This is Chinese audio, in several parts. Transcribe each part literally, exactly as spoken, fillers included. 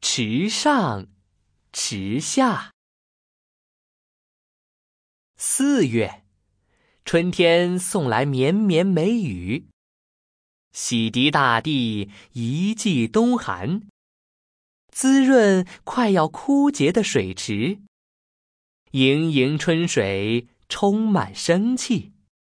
池上池下。四月，春天送来绵绵美雨，洗涤大地一季冬寒，滋润快要枯竭的水池，盈盈春水充满生气。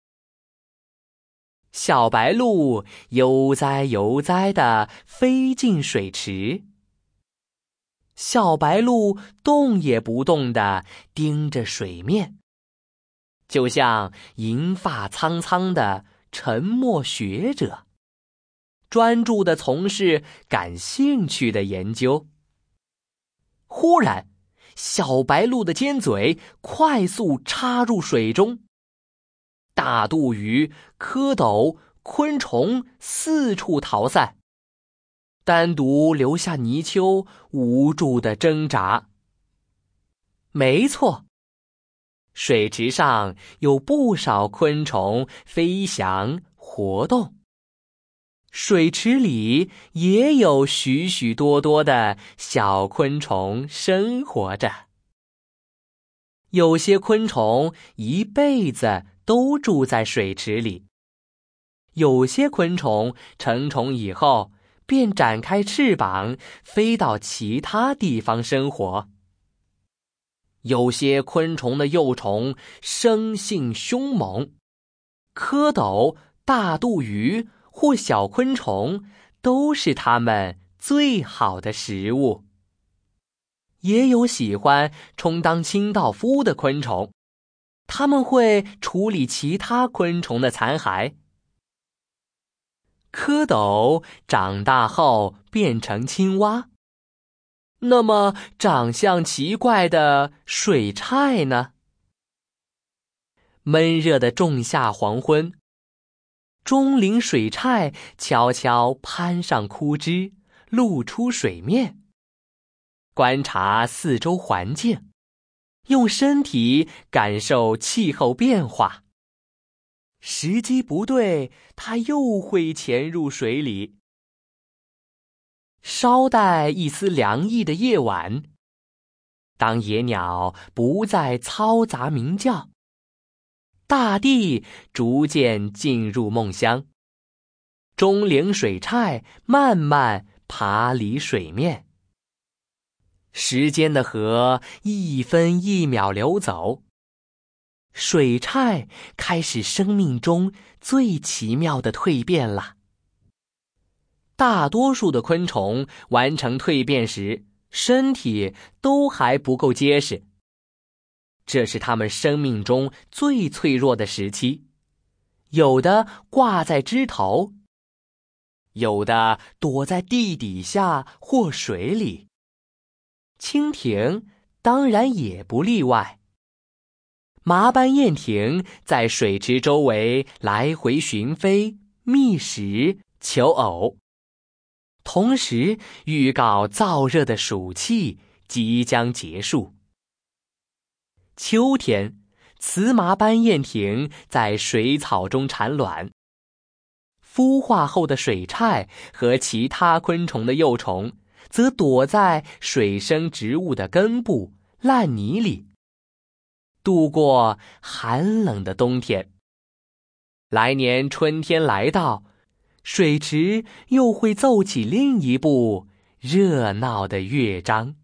小白鹭悠哉悠哉地飞进水池，小白鹭动也不动地盯着水面，就像银发苍苍的沉默学者，专注地从事感兴趣的研究。忽然，小白鹭的尖嘴快速插入水中，大肚鱼、蝌蚪、昆虫四处逃散，单独留下泥鳅无助地挣扎。没错，水池上有不少昆虫飞翔活动，水池里也有许许多多的小昆虫生活着。有些昆虫一辈子都住在水池里，有些昆虫成虫以后便展开翅膀飞到其他地方生活。有些昆虫的幼虫生性凶猛，蝌蚪、大肚鱼或小昆虫都是它们最好的食物。也有喜欢充当清道夫的昆虫，它们会处理其他昆虫的残骸。蝌蚪长大后变成青蛙，那么长相奇怪的水菜呢？闷热的仲夏黄昏，钟灵水菜悄悄攀上枯枝，露出水面，观察四周环境，用身体感受气候变化。时机不对，它又会潜入水里。稍带一丝凉意的夜晚，当野鸟不再嘈杂鸣叫，大地逐渐进入梦乡，钟灵水菜慢慢爬离水面。时间的河一分一秒流走，水菜开始生命中最奇妙的蜕变了。大多数的昆虫完成蜕变时，身体都还不够结实，这是它们生命中最脆弱的时期。有的挂在枝头，有的躲在地底下或水里。蜻蜓当然也不例外。麻斑燕蜓在水池周围来回巡飞，觅食求偶，同时预告燥热的暑气即将结束。秋天，雌麻斑燕蜓在水草中产卵，孵化后的水菜和其他昆虫的幼虫则躲在水生植物的根部、烂泥里，度过寒冷的冬天。来年春天来到，水池又会奏起另一部热闹的乐章。